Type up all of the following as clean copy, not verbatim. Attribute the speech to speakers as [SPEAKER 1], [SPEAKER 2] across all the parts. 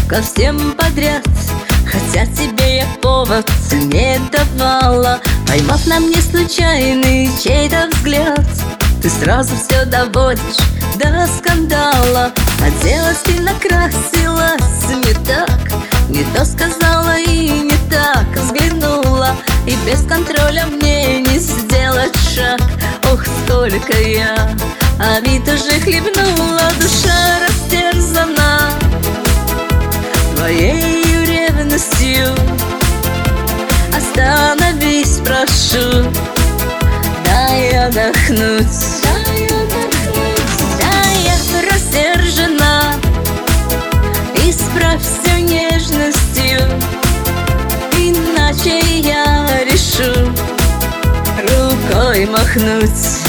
[SPEAKER 1] ко всем подряд, хотя тебе я повод не давала. Поймав на мне случайный чей-то взгляд, ты сразу все доводишь до скандала. Оделась и накрасилась не так, не то сказала и не так взглянула, и без контроля мне не сделать шаг. Ох, сколько я обид уже хлебнула, душа растерзана твоей ревностью. Остановись, прошу, дай отдохнуть. Да, я рассержена, исправь все нежностью, иначе я решу рукой махнуть.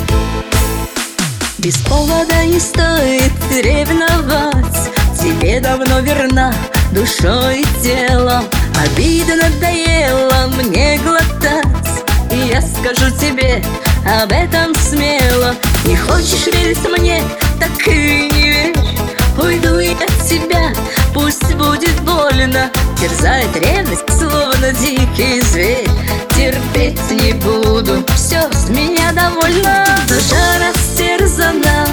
[SPEAKER 1] Без повода не стоит ревновать, тебе давно верна душой и телом. Обида надоела мне глотать, и я скажу тебе об этом смело. Не хочешь верить мне, так и не верь. Уйду я от тебя, пусть будет больно. Терзает ревность, словно дикий зверь. Терпеть не буду, все с меня довольно. Душа растерзана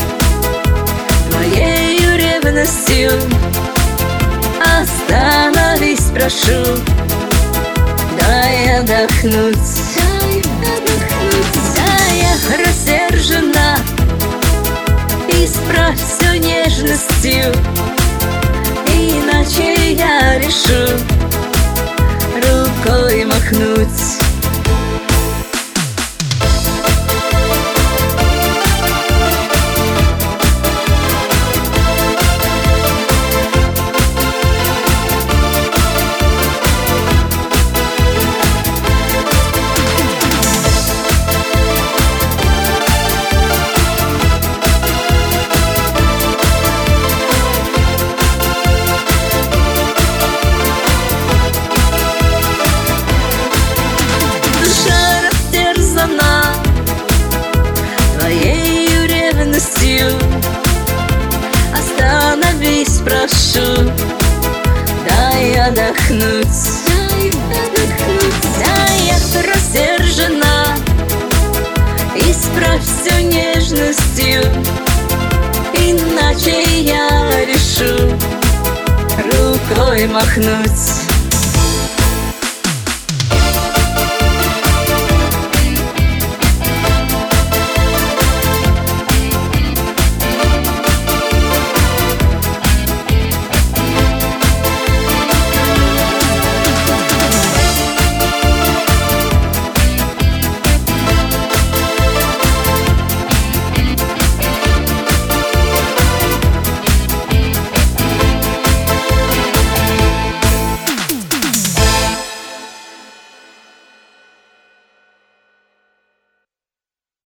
[SPEAKER 1] твоею ревностью. Остановись, прошу, дай отдохнуть. Да, я рассержена, исправь все нежностью, иначе я решу рукой махнуть. Твоею ревностью остановись, прошу, дай отдохнуть. Да, я рассержена, исправь все нежностью, иначе я решу рукой махнуть.